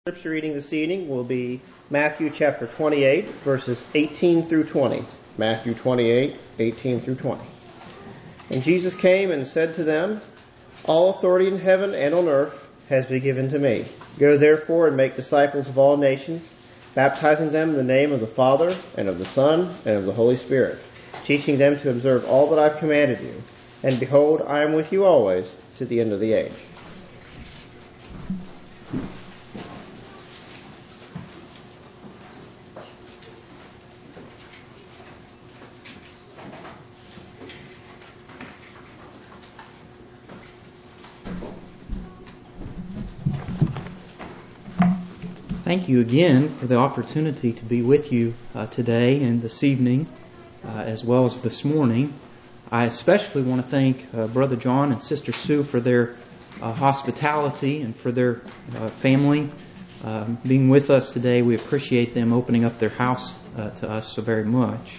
Scripture reading this evening will be Matthew chapter 28, verses 18 through 20. Matthew 28, 18 through 20. And Jesus came and said to them, "All authority in heaven and on earth has been given to me. Go therefore and make disciples of all nations, baptizing them in the name of the Father, and of the Son, and of the Holy Spirit, teaching them to observe all that I've commanded you. And behold, I am with you always to the end of the age." Thank you again for the opportunity to be with you today and this evening, as well as this morning. I especially want to thank Brother John and Sister Sue for their hospitality and for their family being with us today. We appreciate them opening up their house to us so very much.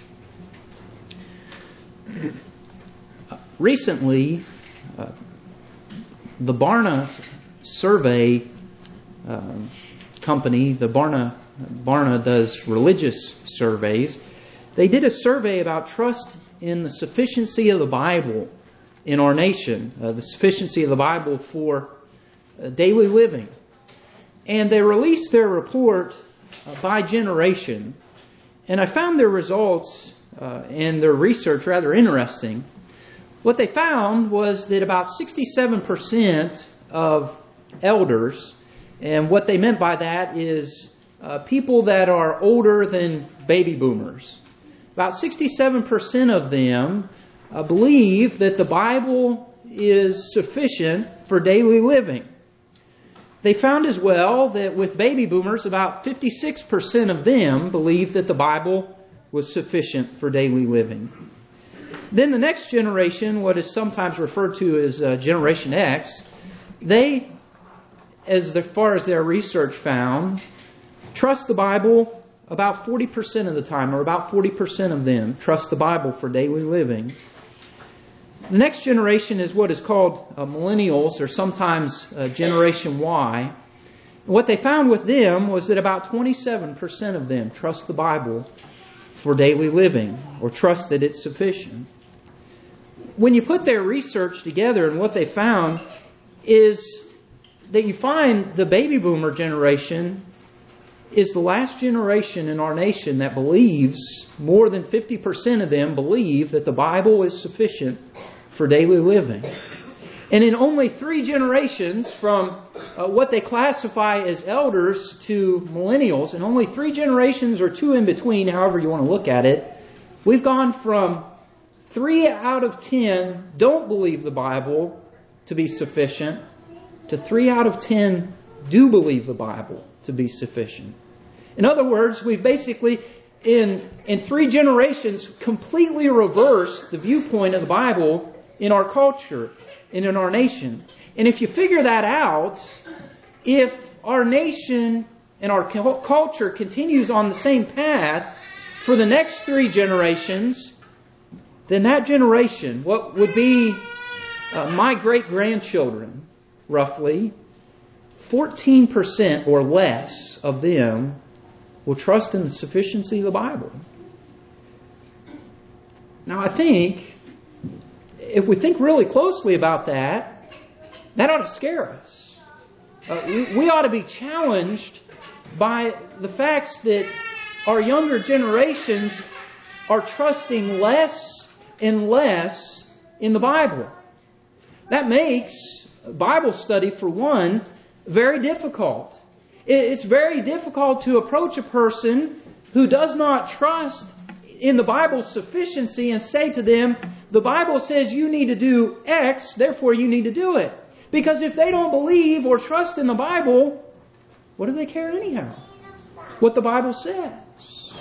Recently, the Barna survey company, the Barna does religious surveys. They did a survey about trust in the sufficiency of the Bible in our nation, the sufficiency of the Bible for daily living. And they released their report by generation. And I found their results and their research rather interesting. What they found was that about 67% of elders, and what they meant by that is people that are older than baby boomers. About 67% of them believe that the Bible is sufficient for daily living. They found as well that with baby boomers, about 56% of them believed that the Bible was sufficient for daily living. Then the next generation, what is sometimes referred to as Generation X, they, as far as their research found, trust the Bible about 40% of the time, or about 40% of them trust the Bible for daily living. The next generation is what is called millennials, or sometimes Generation Y. What they found with them was that about 27% of them trust the Bible for daily living, or trust that it's sufficient. When you put their research together, and what they found is that you find the baby boomer generation is the last generation in our nation that believes, more than 50% of them believe that the Bible is sufficient for daily living. And in only 3 generations, from what they classify as elders to millennials, and only 3 generations or 2 in between, however you want to look at it, we've gone from 3 out of 10 don't believe the Bible to be sufficient, to 3 out of 10 do believe the Bible to be sufficient. In other words, we've basically, in 3 generations, completely reversed the viewpoint of the Bible in our culture and in our nation. And if you figure that out, if our nation and our culture continues on the same path for the next 3 generations, then that generation, what would be my great-grandchildren, roughly 14% or less of them will trust in the sufficiency of the Bible. Now, I think, if we think really closely about that, that ought to scare us. We ought to be challenged by the facts that our younger generations are trusting less and less in the Bible. That makes Bible study, for one, very difficult. It's very difficult to approach a person who does not trust in the Bible's sufficiency and say to them, the Bible says you need to do X, therefore you need to do it. Because if they don't believe or trust in the Bible, what do they care anyhow? What the Bible says.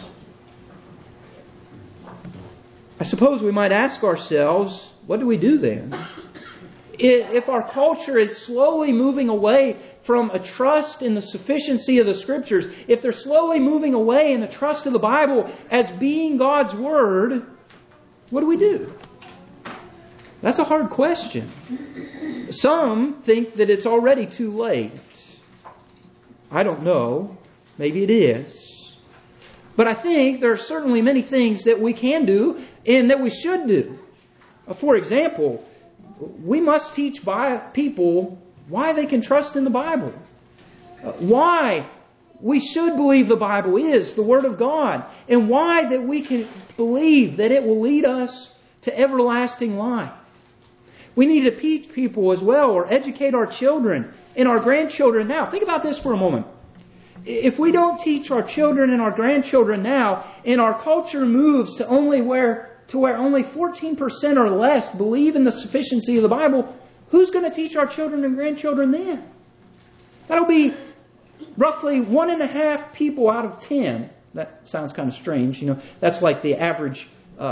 I suppose we might ask ourselves, what do we do then? If our culture is slowly moving away from a trust in the sufficiency of the Scriptures, if they're slowly moving away in the trust of the Bible as being God's Word, what do we do? That's a hard question. Some think that it's already too late. I don't know. Maybe it is. But I think there are certainly many things that we can do and that we should do. For example, we must teach people why they can trust in the Bible. Why we should believe the Bible is the Word of God. And why that we can believe that it will lead us to everlasting life. We need to teach people as well, or educate our children and our grandchildren now. Think about this for a moment. If we don't teach our children and our grandchildren now, and our culture moves to where only 14% or less believe in the sufficiency of the Bible, who's going to teach our children and grandchildren then? That'll be roughly 1.5 people out of 10. That sounds kind of strange. That's like the average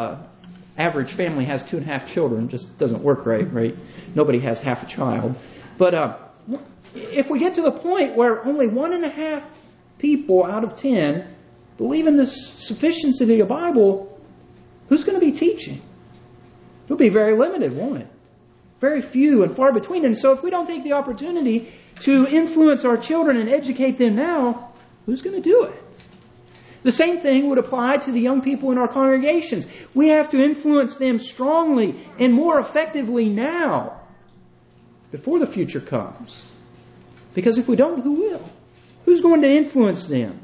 family has 2.5 children. Just doesn't work right? Nobody has half a child. But if we get to the point where only 1.5 people out of 10 believe in the sufficiency of the Bible, who's going to be teaching? It'll be very limited, won't it? Very few and far between. And so if we don't take the opportunity to influence our children and educate them now, who's going to do it? The same thing would apply to the young people in our congregations. We have to influence them strongly and more effectively now, before the future comes. Because if we don't, who will? Who's going to influence them?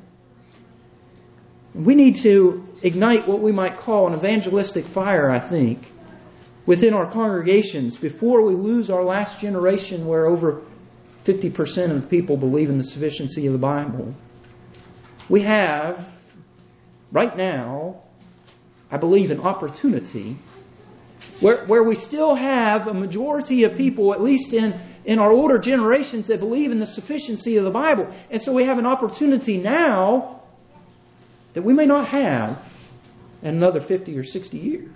We need to ignite what we might call an evangelistic fire, I think, within our congregations before we lose our last generation where over 50% of people believe in the sufficiency of the Bible. We have, right now, I believe, an opportunity where we still have a majority of people, at least in our older generations, that believe in the sufficiency of the Bible. And so we have an opportunity now that we may not have in another 50 or 60 years.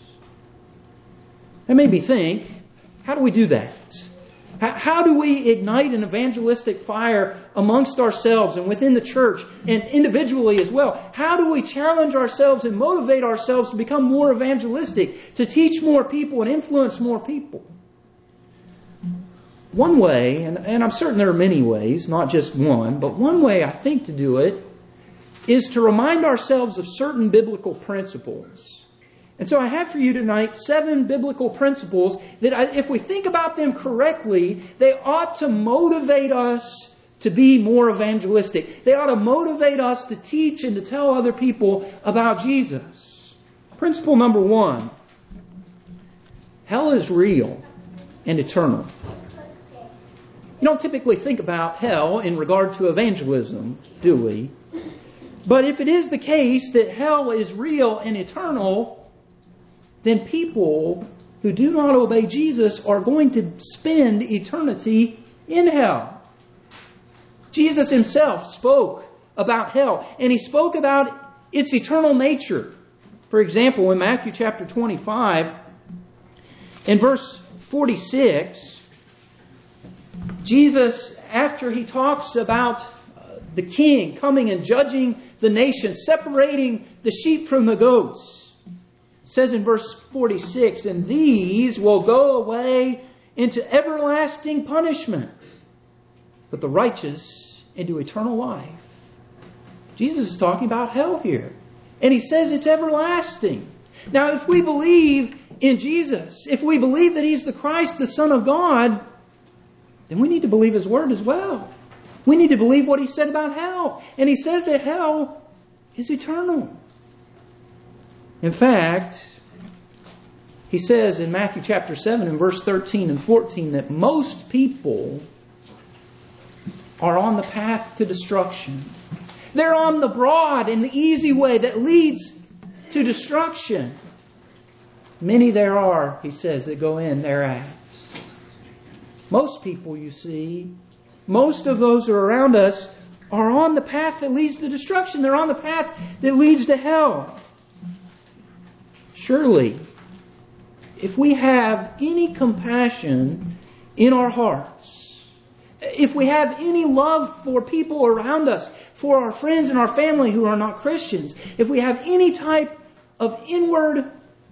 That made me think, how do we do that? How do we ignite an evangelistic fire amongst ourselves and within the church and individually as well? How do we challenge ourselves and motivate ourselves to become more evangelistic, to teach more people and influence more people? One way, and I'm certain there are many ways, not just one, but one way I think to do it is to remind ourselves of certain biblical principles. And so I have for you tonight 7 biblical principles that if we think about them correctly, they ought to motivate us to be more evangelistic. They ought to motivate us to teach and to tell other people about Jesus. Principle number 1. Hell is real and eternal. You don't typically think about hell in regard to evangelism, do we? But if it is the case that hell is real and eternal, then people who do not obey Jesus are going to spend eternity in hell. Jesus himself spoke about hell, and he spoke about its eternal nature. For example, in Matthew chapter 25, in verse 46, Jesus, after he talks about the king coming and judging the nation, separating the sheep from the goats, says in verse 46, and these will go away into everlasting punishment, but the righteous into eternal life. Jesus is talking about hell here. And he says it's everlasting. Now, if we believe in Jesus, if we believe that he's the Christ, the Son of God, then we need to believe his word as well. We need to believe what he said about hell. And he says that hell is eternal. In fact, he says in Matthew chapter 7 and verse 13 and 14 that most people are on the path to destruction. They're on the broad and the easy way that leads to destruction. Many there are, he says, that go in thereat. Most people, you see, most of those who are around us are on the path that leads to destruction. They're on the path that leads to hell. Surely, if we have any compassion in our hearts, if we have any love for people around us, for our friends and our family who are not Christians, if we have any type of inward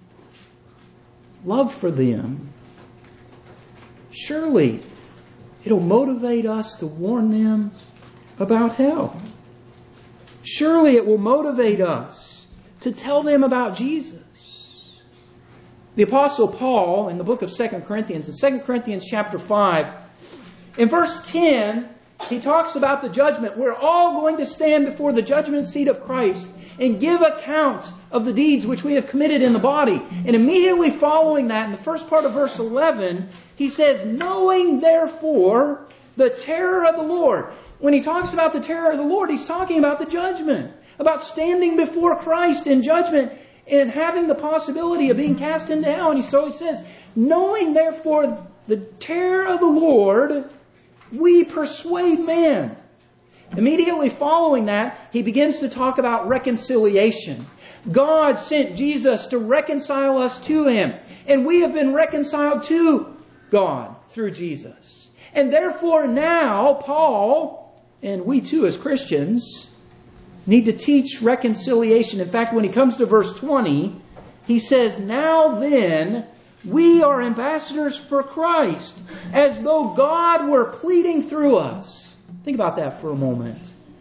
love for them, surely it'll motivate us to warn them about hell. Surely it will motivate us to tell them about Jesus. The Apostle Paul in the book of 2 Corinthians, in 2 Corinthians chapter 5, in verse 10, he talks about the judgment. We're all going to stand before the judgment seat of Christ and give account of the deeds which we have committed in the body. And immediately following that, in the first part of verse 11, he says, knowing therefore the terror of the Lord. When he talks about the terror of the Lord, he's talking about the judgment, about standing before Christ in judgment and having the possibility of being cast into hell. And so he says, knowing therefore the terror of the Lord, we persuade men. Immediately following that, he begins to talk about reconciliation. God sent Jesus to reconcile us to Him. And we have been reconciled to God through Jesus. And therefore now, Paul, and we too as Christians, need to teach reconciliation. In fact, when he comes to verse 20, he says, now then, we are ambassadors for Christ, as though God were pleading through us. Think about that for a moment.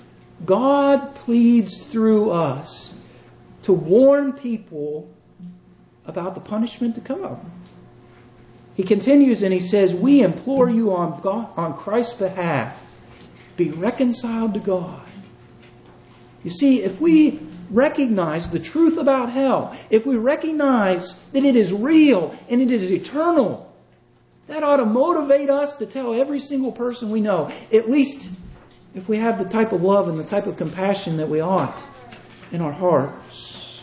God pleads through us to warn people about the punishment to come. He continues and he says, we implore you on Christ's behalf, be reconciled to God. You see, if we recognize the truth about hell, if we recognize that it is real and it is eternal, that ought to motivate us to tell every single person we know, at least if we have the type of love and the type of compassion that we ought in our hearts.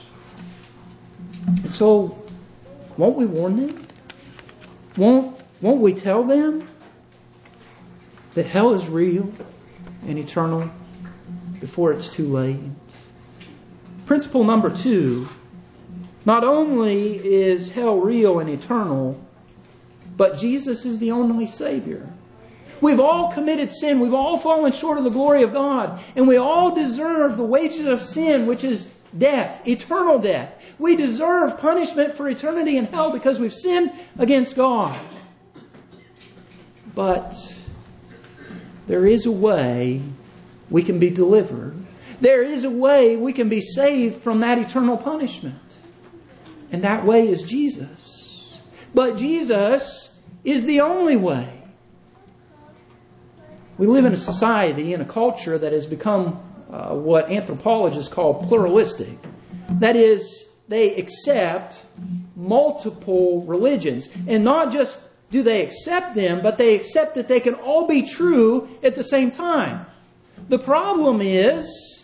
And so, won't we warn them? Won't we tell them that hell is real and eternal before it's too late? Principle number 2, not only is hell real and eternal, but Jesus is the only Savior. We've all committed sin. We've all fallen short of the glory of God. And we all deserve the wages of sin, which is death, eternal death. We deserve punishment for eternity in hell because we've sinned against God. But there is a way we can be delivered. There is a way we can be saved from that eternal punishment. And that way is Jesus. But Jesus is the only way. We live in a society, in a culture that has become what anthropologists call pluralistic. That is, they accept multiple religions. And not just do they accept them, but they accept that they can all be true at the same time. The problem is,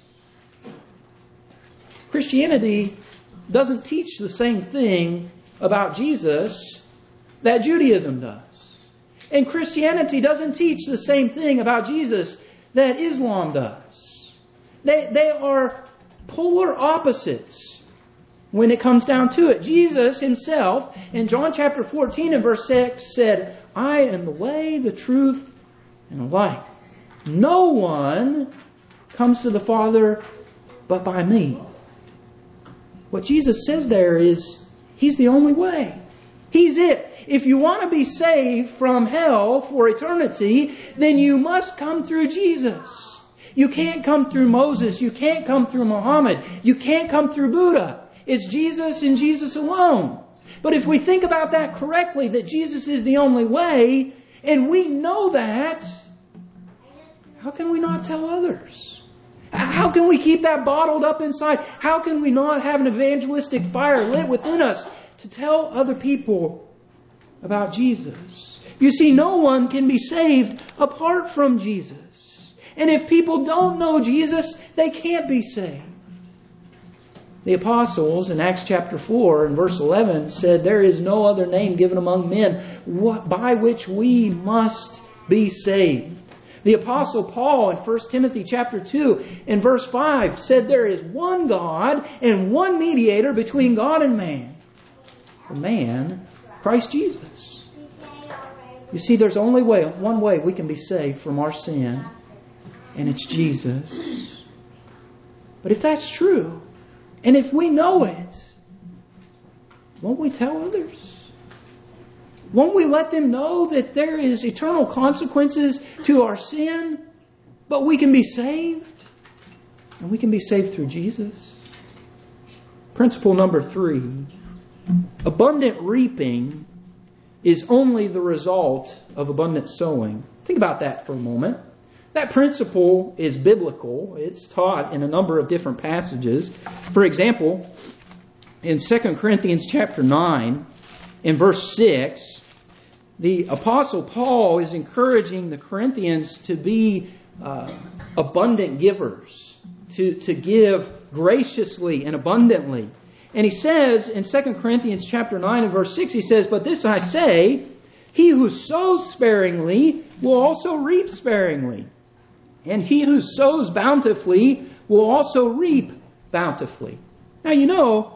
Christianity doesn't teach the same thing about Jesus that Judaism does. And Christianity doesn't teach the same thing about Jesus that Islam does. They are polar opposites when it comes down to it. Jesus Himself, in John chapter 14 and verse 6, said, I am the way, the truth, and the life. No one comes to the Father but by me. What Jesus says there is, He's the only way. He's it. If you want to be saved from hell for eternity, then you must come through Jesus. You can't come through Moses. You can't come through Muhammad. You can't come through Buddha. It's Jesus and Jesus alone. But if we think about that correctly, that Jesus is the only way, and we know that, how can we not tell others? How can we keep that bottled up inside? How can we not have an evangelistic fire lit within us to tell other people about Jesus? You see, no one can be saved apart from Jesus. And if people don't know Jesus, they can't be saved. The apostles in Acts chapter 4 and verse 11 said, there is no other name given among men by which we must be saved. The apostle Paul in 1 Timothy chapter 2 and verse 5 said there is one God and one mediator between God and man. The man, Christ Jesus. You see, there's only one way we can be saved from our sin, and it's Jesus. But if that's true, and if we know it, won't we tell others? Won't we let them know that there is eternal consequences to our sin, But we can be saved. And we can be saved through Jesus. Principle number 3. Abundant reaping is only the result of abundant sowing. Think about that for a moment. That principle is biblical. It's taught in a number of different passages. For example, in 2 Corinthians chapter 9, in verse 6, the Apostle Paul is encouraging the Corinthians to be abundant givers, to give graciously and abundantly. And he says in 2 Corinthians chapter 9 and verse 6, he says, "But this I say, he who sows sparingly will also reap sparingly. And he who sows bountifully will also reap bountifully." Now, you know,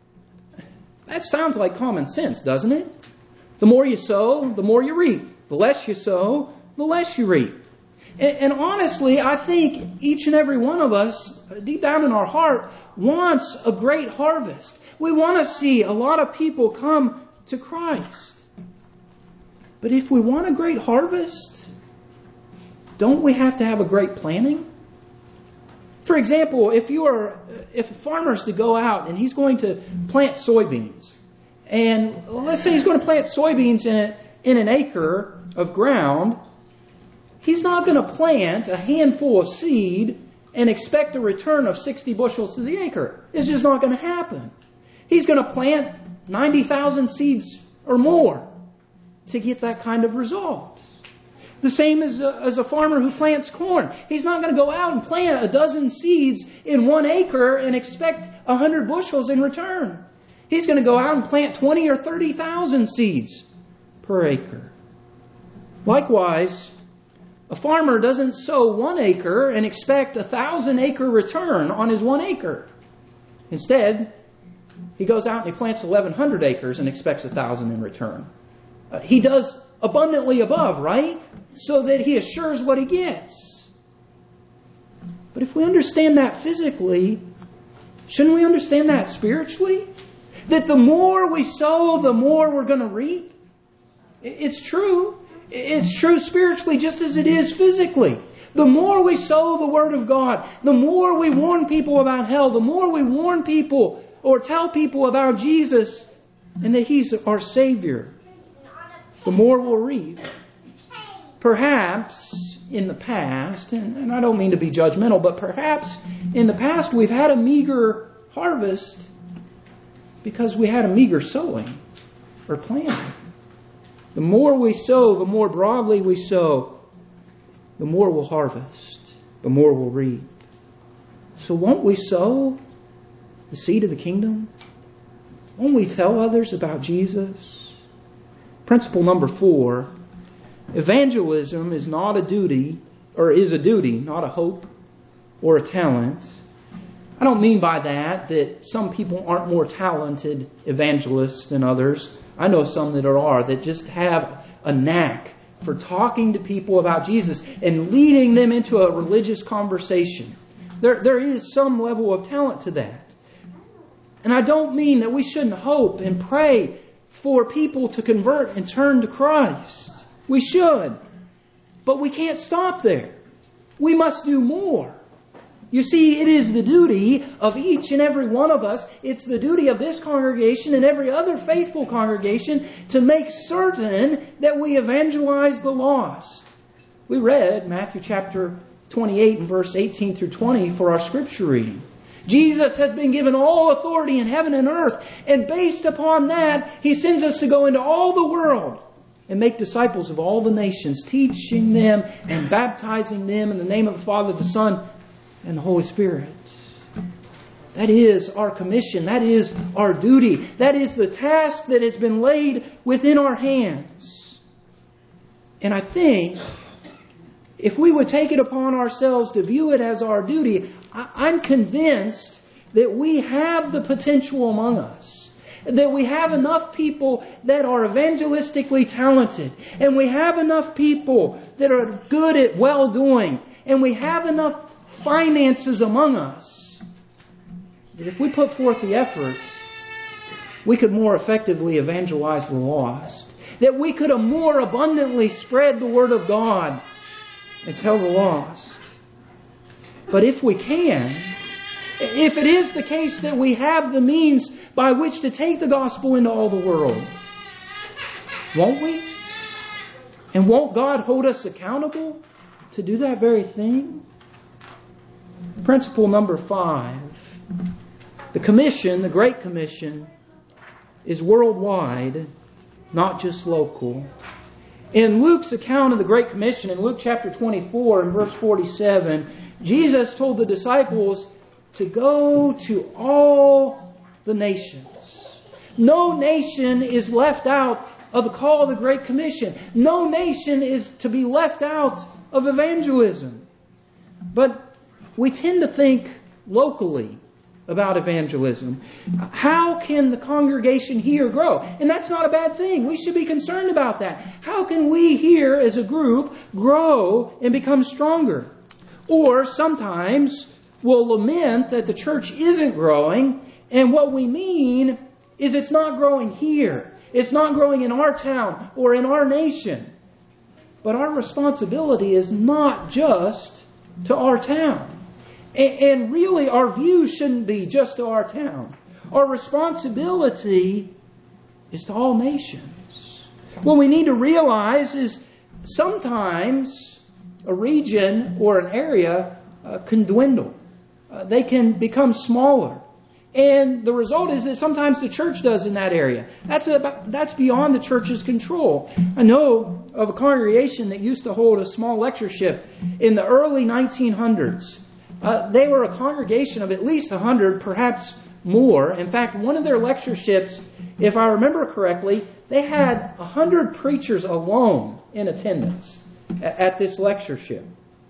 that sounds like common sense, doesn't it? The more you sow, the more you reap. The less you sow, the less you reap. And honestly, I think each and every one of us, deep down in our heart, wants a great harvest. We want to see a lot of people come to Christ. But if we want a great harvest, don't we have to have a great planning? For example, if a farmer is to go out and he's going to plant soybeans, and let's say he's going to plant soybeans in an acre of ground, he's not going to plant a handful of seed and expect a return of 60 bushels to the acre. It's just not going to happen. He's going to plant 90,000 seeds or more to get that kind of result. The same as a farmer who plants corn. He's not going to go out and plant a dozen seeds in 1 acre and expect 100 bushels in return. He's going to go out and plant 20 or 30,000 seeds per acre. Likewise, a farmer doesn't sow 1 acre and expect 1,000 acre return on his 1 acre. Instead, he goes out and he plants 1,100 acres and expects 1,000 in return. He does abundantly above, right? So that he assures what he gets. But if we understand that physically, shouldn't we understand that spiritually? That the more we sow, the more we're going to reap? It's true. It's true spiritually just as it is physically. The more we sow the Word of God, the more we warn people about hell, the more we warn people or tell people about Jesus and that He's our Savior, the more we'll reap. Perhaps in the past, and I don't mean to be judgmental, but perhaps in the past we've had a meager harvest because we had a meager sowing or planting. The more we sow, the more broadly we sow, the more we'll harvest, the more we'll reap. So won't we sow the seed of the kingdom? Won't we tell others about Jesus? Principle number 4, evangelism is not a duty, or is a duty, not a hope or a talent. I don't mean by that some people aren't more talented evangelists than others. I know some that are that just have a knack for talking to people about Jesus and leading them into a religious conversation. There is some level of talent to that. And I don't mean that we shouldn't hope and pray for people to convert and turn to Christ. We should. But we can't stop there. We must do more. You see, it is the duty of each and every one of us. It's the duty of this congregation and every other faithful congregation to make certain that we evangelize the lost. We read Matthew chapter 28 and verse 18 through 20 for our scripture reading. Jesus has been given all authority in heaven and earth, and based upon that, He sends us to go into all the world and make disciples of all the nations, teaching them and baptizing them in the name of the Father, the Son, and the Holy Spirit. That is our commission. That is our duty. That is the task that has been laid within our hands. And I think if we would take it upon ourselves to view it as our duty, I'm convinced that we have the potential among us. That we have enough people that are evangelistically talented. And we have enough people that are good at well-doing. And we have enough finances among us that if we put forth the efforts, we could more effectively evangelize the lost. That we could more abundantly spread the Word of God and tell the lost. But if we can, if it is the case that we have the means by which to take the gospel into all the world, won't we? And won't God hold us accountable to do that very thing? Principle number 5. The commission, the Great Commission, is worldwide, not just local. In Luke's account of the Great Commission, in Luke chapter 24 and verse 47, Jesus told the disciples to go to all the nations. No nation is left out of the call of the Great Commission. No nation is to be left out of evangelism. But we tend to think locally about evangelism. How can the congregation here grow? And that's not a bad thing. We should be concerned about that. How can we here as a group grow and become stronger? Or sometimes we'll lament that the church isn't growing, and what we mean is it's not growing here. It's not growing in our town or in our nation. But our responsibility is not just to our town. And really, our view shouldn't be just to our town. Our responsibility is to all nations. What we need to realize is sometimes a region or an area can dwindle. They can become smaller. And the result is that sometimes the church does in that area. That's beyond the church's control. I know of a congregation that used to hold a small lectureship in the early 1900s. They were a congregation of at least 100, perhaps more. In fact, one of their lectureships, if I remember correctly, they had 100 preachers alone in attendance at this lectureship.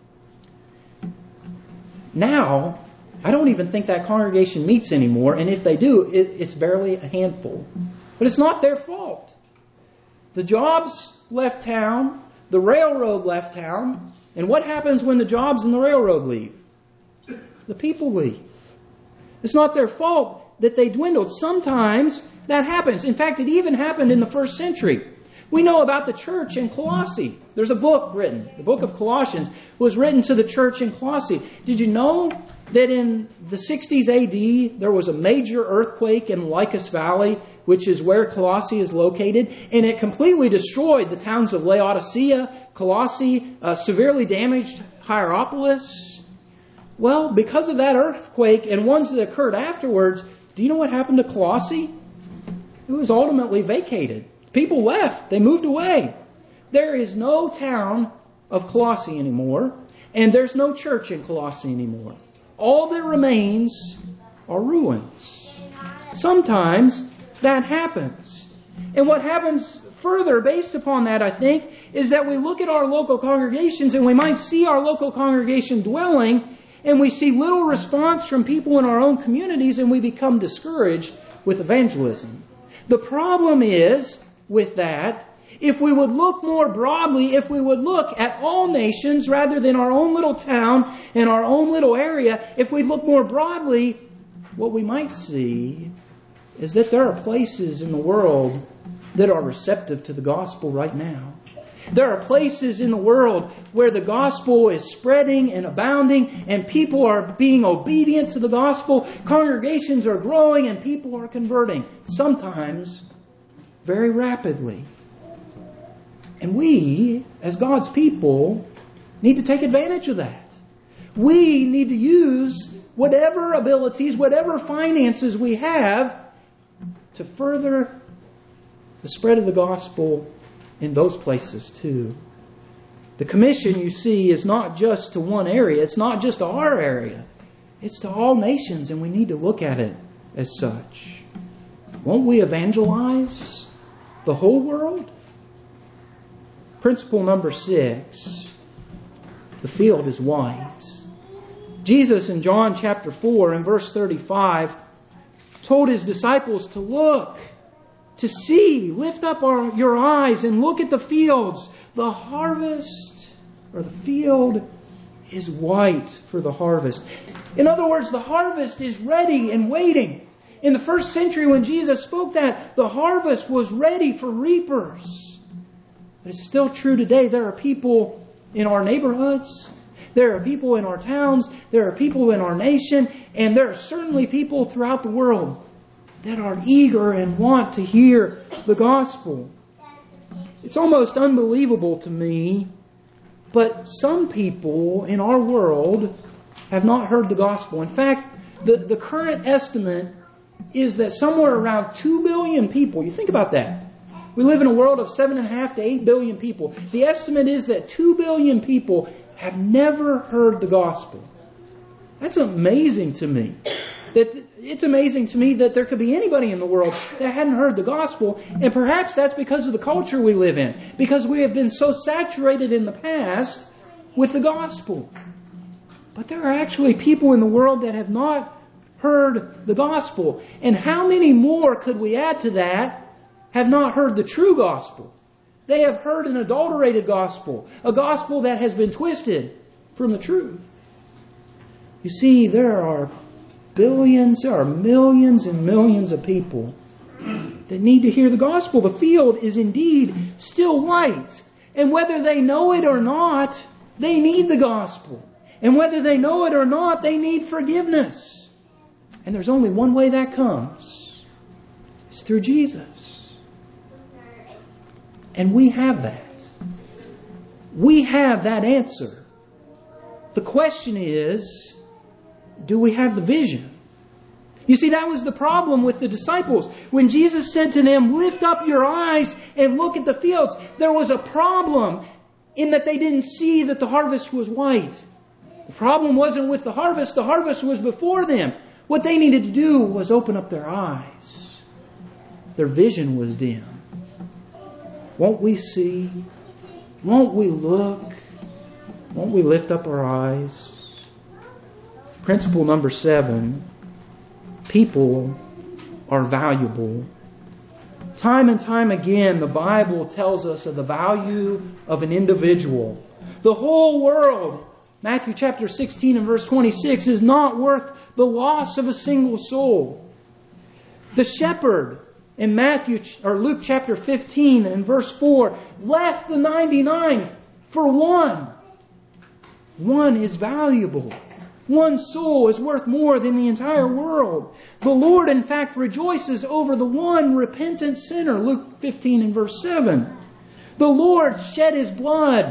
Now, I don't even think that congregation meets anymore, and if they do, it's barely a handful. But it's not their fault. The jobs left town, the railroad left town, and what happens when the jobs and the railroad leave? The people leave. It's not their fault that they dwindled. Sometimes that happens. In fact, it even happened in the first century. We know about the church in Colossae. There's a book written. The book of Colossians was written to the church in Colossae. Did you know that in the 60s AD, there was a major earthquake in Lycus Valley, which is where Colossae is located, and it completely destroyed the towns of Laodicea, Colossae, severely damaged Hierapolis? Well, because of that earthquake and ones that occurred afterwards, do you know what happened to Colossae? It was ultimately vacated. People left. They moved away. There is no town of Colossae anymore, and there's no church in Colossae anymore. All that remains are ruins. Sometimes that happens. And what happens further, based upon that, I think, is that we look at our local congregations and we might see our local congregation dwelling, and we see little response from people in our own communities, and we become discouraged with evangelism. The problem is with that, if we would look more broadly, if we would look at all nations rather than our own little town and our own little area, if we look more broadly, what we might see is that there are places in the world that are receptive to the gospel right now. There are places in the world where the gospel is spreading and abounding, and people are being obedient to the gospel. Congregations are growing and people are converting, sometimes very rapidly. And we, as God's people, need to take advantage of that. We need to use whatever abilities, whatever finances we have to further the spread of the gospel in those places too. The commission, you see, is not just to one area. It's not just to our area. It's to all nations, and we need to look at it as such. Won't we evangelize the whole world? Principle number 6. The field is white. Jesus in John chapter 4 and verse 35 told His disciples to look, to see, lift up your eyes and look at the fields. The harvest, or the field, is white for the harvest. In other words, the harvest is ready and waiting. In the first century when Jesus spoke that, the harvest was ready for reapers. But it's still true today. There are people in our neighborhoods. There are people in our towns, there are people in our nation, and there are certainly people throughout the world that are eager and want to hear the gospel. It's almost unbelievable to me, but some people in our world have not heard the gospel. In fact, the current estimate is that somewhere around 2 billion people, you think about that. We live in a world of 7.5 to 8 billion people. The estimate is that 2 billion people have never heard the gospel. That's amazing to me. It's amazing to me that there could be anybody in the world that hadn't heard the gospel, and perhaps that's because of the culture we live in, because we have been so saturated in the past with the gospel. But there are actually people in the world that have not heard the gospel. And how many more could we add to that have not heard the true gospel? They have heard an adulterated gospel, a gospel that has been twisted from the truth. You see, there are billions, there are millions and millions of people that need to hear the gospel. The field is indeed still white. And whether they know it or not, they need the gospel. And whether they know it or not, they need forgiveness. And there's only one way that comes. It's through Jesus. And we have that. We have that answer. The question is, do we have the vision? You see, that was the problem with the disciples. When Jesus said to them, lift up your eyes and look at the fields, there was a problem in that they didn't see that the harvest was white. The problem wasn't with the harvest was before them. What they needed to do was open up their eyes. Their vision was dim. Won't we see? Won't we look? Won't we lift up our eyes? Principle number 7. People are valuable. Time and time again, the Bible tells us of the value of an individual. The whole world, Matthew chapter 16 and verse 26, is not worth the loss of a single soul. The shepherd in Luke chapter 15 and verse 4 left the 99 for one. One is valuable. One soul is worth more than the entire world. The Lord, in fact, rejoices over the one repentant sinner. Luke 15 and verse 7. The Lord shed His blood,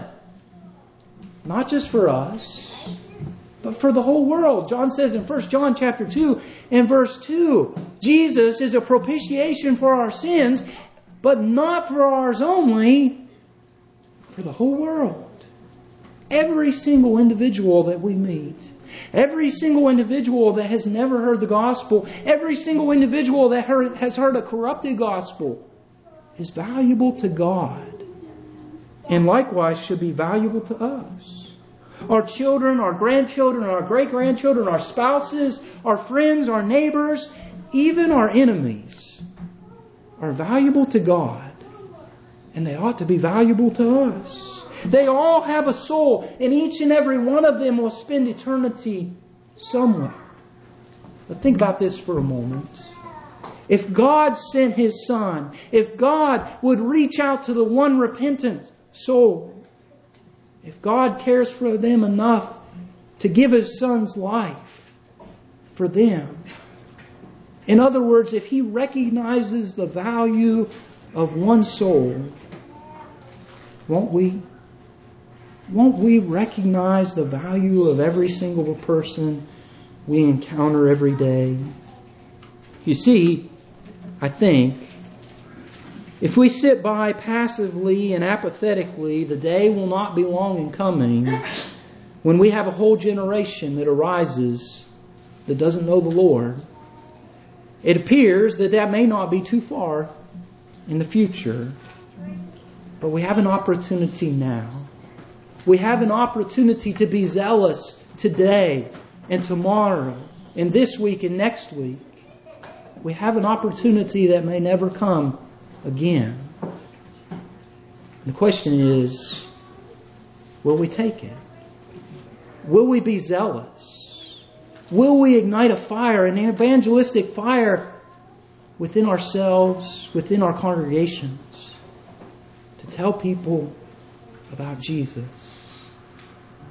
not just for us, but for the whole world. John says in 1 John chapter 2 and verse 2, Jesus is a propitiation for our sins, but not for ours only, for the whole world. Every single individual that we meet, every single individual that has never heard the gospel, every single individual that has heard a corrupted gospel is valuable to God, and likewise should be valuable to us. Our children, our grandchildren, our great-grandchildren, our spouses, our friends, our neighbors, even our enemies are valuable to God, and they ought to be valuable to us. They all have a soul, and each and every one of them will spend eternity somewhere. But think about this for a moment. If God sent His Son, if God would reach out to the one repentant soul, if God cares for them enough to give His Son's life for them, in other words, if He recognizes the value of one soul, won't we recognize the value of every single person we encounter every day? You see, I think, if we sit by passively and apathetically, the day will not be long in coming when we have a whole generation that arises that doesn't know the Lord. It appears that may not be too far in the future, but we have an opportunity now. We have an opportunity to be zealous today and tomorrow and this week and next week. We have an opportunity that may never come again. The question is, will we take it? Will we be zealous? Will we ignite a fire, an evangelistic fire within ourselves, within our congregations, to tell people about Jesus?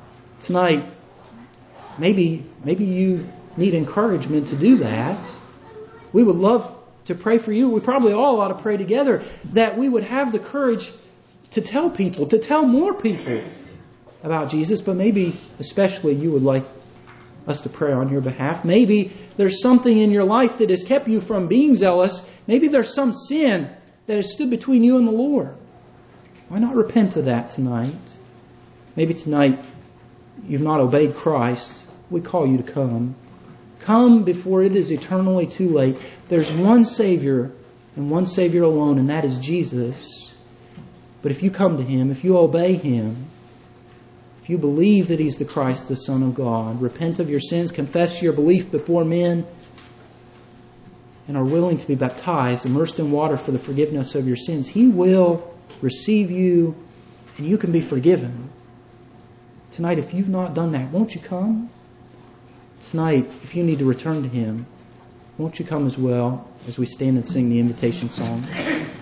tonight, maybe you need encouragement to do that. We would love to pray for you. We probably all ought to pray together that we would have the courage to tell people, to tell more people about Jesus. But maybe especially you would like us to pray on your behalf. Maybe there's something in your life that has kept you from being zealous. Maybe there's some sin that has stood between you and the Lord. Why not repent of that tonight? Maybe tonight you've not obeyed Christ. We call you to come. Come before it is eternally too late. There's one Savior and one Savior alone, and that is Jesus. But if you come to Him, if you obey Him, if you believe that He's the Christ, the Son of God, repent of your sins, confess your belief before men, and are willing to be baptized, immersed in water for the forgiveness of your sins, He will receive you and you can be forgiven. Tonight, if you've not done that, won't you come? Tonight, if you need to return to Him, won't you come as well as we stand and sing the invitation song?